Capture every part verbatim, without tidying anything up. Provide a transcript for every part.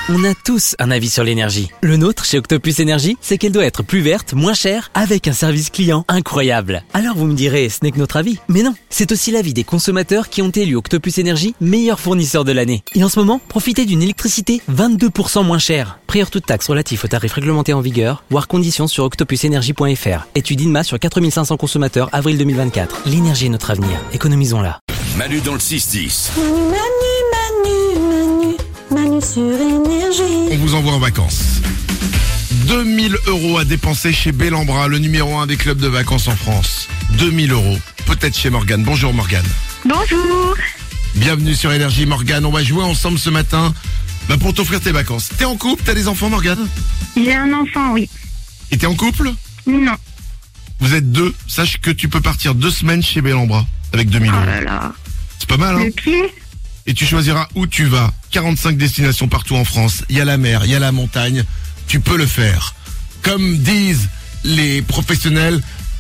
On a tous un avis sur l'énergie. Le nôtre, chez Octopus Énergie, c'est qu'elle doit être plus verte, moins chère, avec un service client incroyable. Alors vous me direz, ce n'est que notre avis. Mais non, c'est aussi l'avis des consommateurs qui ont élu Octopus Énergie meilleur fournisseur de l'année. Et en ce moment, profitez d'une électricité vingt-deux pour cent moins chère. Prix hors toute taxe relatif aux tarifs réglementés en vigueur, voire conditions sur octopus énergie point f r. Étude INMA sur quatre mille cinq cents consommateurs, avril deux mille vingt-quatre. L'énergie est notre avenir. Économisons-la. Manu dans le six dix. Manu, Manu, Manu, Manu sur Énergie. On vous envoie en vacances. deux mille euros à dépenser chez Bellambra, le numéro un des clubs de vacances en France. deux mille euros, peut-être chez Morgane. Bonjour Morgane. Bonjour. Bienvenue sur Énergie Morgane. On va jouer ensemble ce matin bah, pour t'offrir tes vacances. T'es en couple? T'as des enfants Morgane? J'ai un enfant, oui. Et t'es en couple? Non. Vous êtes deux. Sache que tu peux partir deux semaines chez Bellambra avec deux mille euros. Oh là là. C'est pas mal, hein? Le pied. Et tu choisiras où tu vas. quarante-cinq destinations partout en France. Il y a la mer, il y a la montagne. Tu peux le faire. Comme disent les professionnels,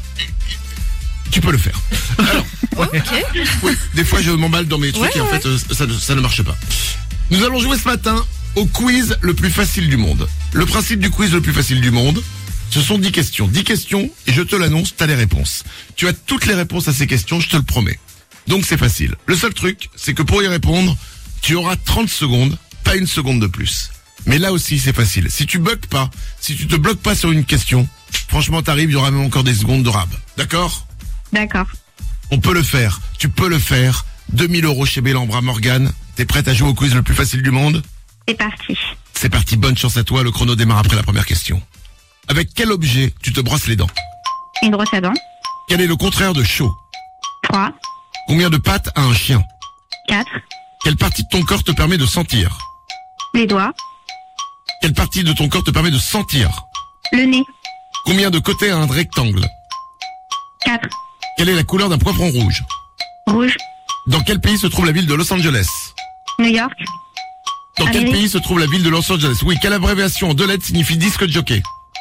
tu peux le faire. Alors, Ok. oui, des fois je m'emballe dans mes trucs Ouais, et en ouais. fait euh, ça, ne- ça ne marche pas. Nous allons jouer ce matin au quiz le plus facile du monde. Le principe du quiz le plus facile du monde, ce sont dix questions. dix questions et je te l'annonce, tu as les réponses. Tu as toutes les réponses à ces questions, je te le promets. Donc c'est facile. Le seul truc, c'est que pour y répondre, tu auras trente secondes, pas une seconde de plus. Mais là aussi c'est facile. Si tu bugs pas, si tu te bloques pas sur une question, franchement t'arrives, il y aura même encore des secondes de rab. D'accord ? D'accord. On peut le faire, tu peux le faire. deux mille euros chez Bellambra. Morgane, t'es prête à jouer au quiz le plus facile du monde? C'est parti. C'est parti, bonne chance à toi, le chrono démarre après la première question. Avec quel objet tu te brosses les dents? Une brosse à dents. Quel est le contraire de chaud? trois. Combien de pattes a un chien? quatre. Quelle partie de ton corps te permet de sentir? Les doigts. Quelle partie de ton corps te permet de sentir? Le nez. Combien de côtés a un rectangle? quatre. Quelle est la couleur d'un poivron rouge? Rouge. Dans quel pays se trouve la ville de Los Angeles? New York. Dans quel Amérique. pays se trouve la ville de Los Angeles? Oui, quelle abréviation en deux lettres signifie disque jockey?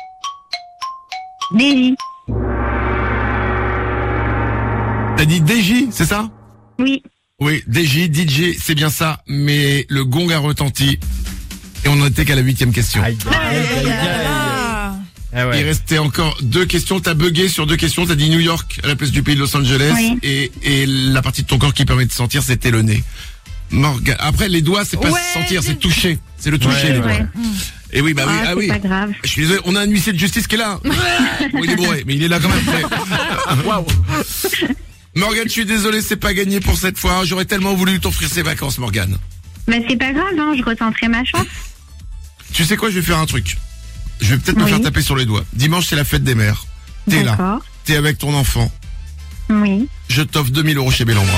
D J. T'as dit D J, c'est ça? Oui. Oui, D J, D J, c'est bien ça, mais le gong a retenti et on n'en était qu'à la huitième question. Ah. Il restait encore deux questions, t'as bugué sur deux questions, t'as dit New York à la place du pays de Los Angeles Oui. et, et la partie de ton corps qui permet de sentir, c'était le nez. Morgane. Après, les doigts, c'est pas Ouais, sentir, j'ai- c'est toucher. C'est le toucher, les doigts. Ouais. Et oui, bah oui, Ah, ah c'est oui. pas grave. Je suis désolé, on a un huissier de justice qui est là. Bon, il est bourré, mais il est là quand même. Waouh. Morgane, je suis désolé, c'est pas gagné pour cette fois. J'aurais tellement voulu t'offrir ces vacances, Morgane. Bah c'est pas grave, hein, je retenterai ma chance. Tu sais quoi, je vais faire un truc. Je vais peut-être me Oui. faire taper sur les doigts. Dimanche, c'est la fête des mères. T'es là. D'accord. T'es avec ton enfant. Oui. Je t'offre deux mille euros chez Bellambra.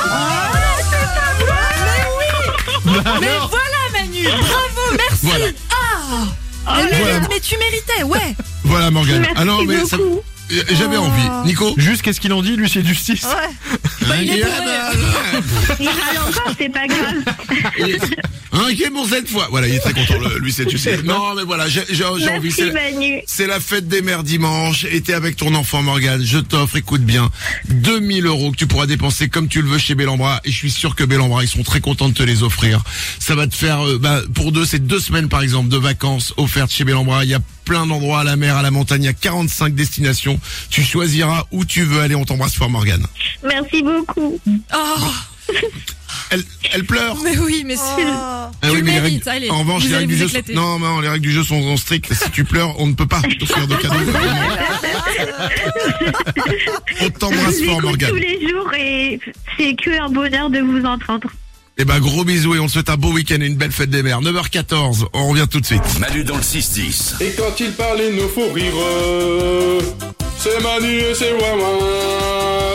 Mais voilà Manu, bravo, merci. Voilà. Mais, mais- Voilà. mais tu méritais, ouais. Voilà, Morgane. Merci Ah non, mais ça- beaucoup. j'avais envie. Nico? Juste, qu'est-ce qu'il en dit, lui, c'est justice. Ouais. Bah, il est Ah, bourré. bah, Il râle encore, c'est pas grave. il est- Hein, qui est pour cette fois? Voilà, il est très content, le- lui, c'est, tu sais. Non, mais voilà, j'ai, j'ai, j'ai envie. Merci C'est la, Manu. c'est la fête des mères dimanche, et t'es avec ton enfant, Morgane. Je t'offre, écoute bien, deux mille euros que tu pourras dépenser comme tu le veux chez Bellambra, et je suis sûr que Bellambra, ils seront très contents de te les offrir. Ça va te faire, euh, bah, pour deux, c'est deux semaines, par exemple, de vacances offertes chez Bellambra. Il y a plein d'endroits à la mer, à la montagne, il y a quarante-cinq destinations. Tu choisiras où tu veux aller, on t'embrasse fort, Morgane. Merci beaucoup. Oh, Elle, elle pleure. mais oui, mais c'est... Ah Tu oui, le mais les mérites, règles- allez. En revanche, Vous les allez règles du vous jeu, sont- éclater. non, non, les règles du jeu sont, sont strictes. Si tu pleures, on ne peut pas t'offrir de cadeaux. On t'embrasse Je vous fort, écoute Morgane. tous les jours et c'est que un bonheur de vous entendre. Eh ben, gros bisous et on te souhaite un beau week-end et une belle fête des mères. neuf heures quatorze, on revient tout de suite. Manu dans le six dix. Et quand il parle, il nous faut rire. C'est Manu et c'est Wawa.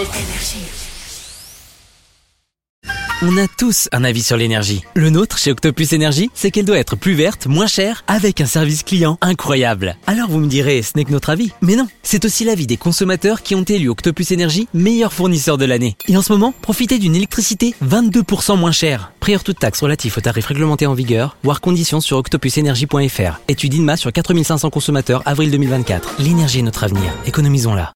On a tous un avis sur l'énergie. Le nôtre, chez Octopus Énergie, c'est qu'elle doit être plus verte, moins chère, avec un service client incroyable. Alors vous me direz, ce n'est que notre avis. Mais non, c'est aussi l'avis des consommateurs qui ont élu Octopus Énergie meilleur fournisseur de l'année. Et en ce moment, profitez d'une électricité vingt-deux pour cent moins chère. Prix hors toute taxe relatif aux tarifs réglementés en vigueur, voire conditions sur octopus énergie point f r. Étude INMA sur quatre mille cinq cents consommateurs, avril deux mille vingt-quatre. L'énergie est notre avenir. Économisons-la.